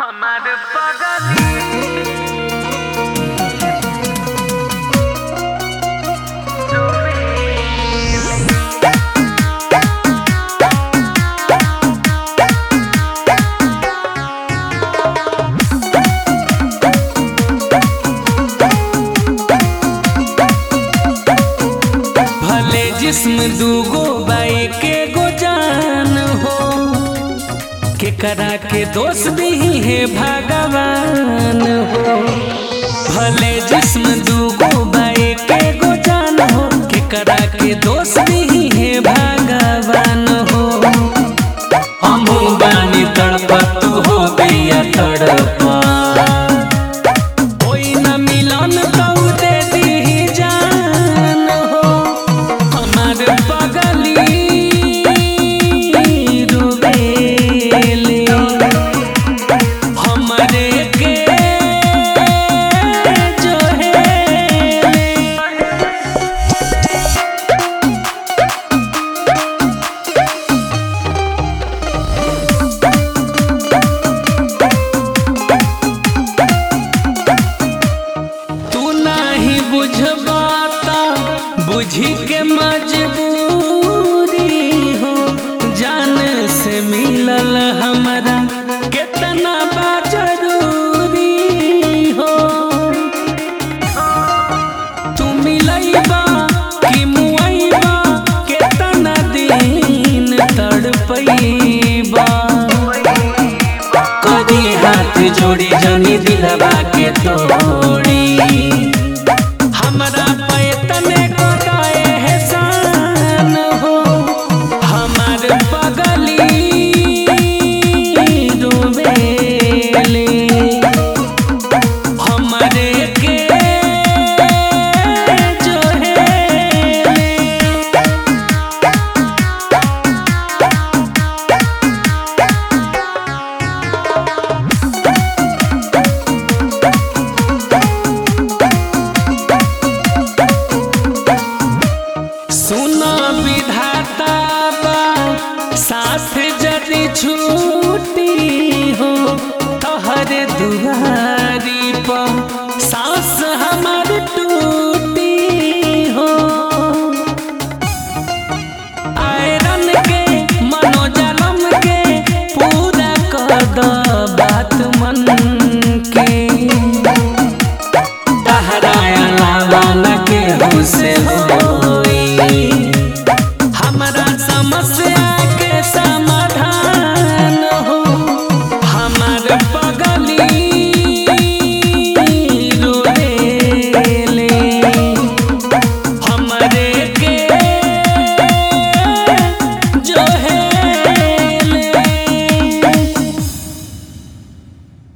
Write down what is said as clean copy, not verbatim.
हमार पगली भले जिस्म दूगो बाई के गो जान हो के करा के दोस्त भी है भगवान हो। भले जिस्म दूगो बाई के गो जान हो के करा के दोस्त भी है भगवान हो। हमहू बानी तड़प तू हो गया तड़प कोई न मिलन तो दे दी जान हो। हमार पगली रुबेले हमरे के जो है तू नहीं बुझबाता बुझी के मजबूरी हो। जान से मिलल हमरा कितना बा जरूरी हो। तू मिलैबा कि मुआइबा कितना दिन तड़पैबा। करी हाथ जोड़ी जनी दिलवा के तो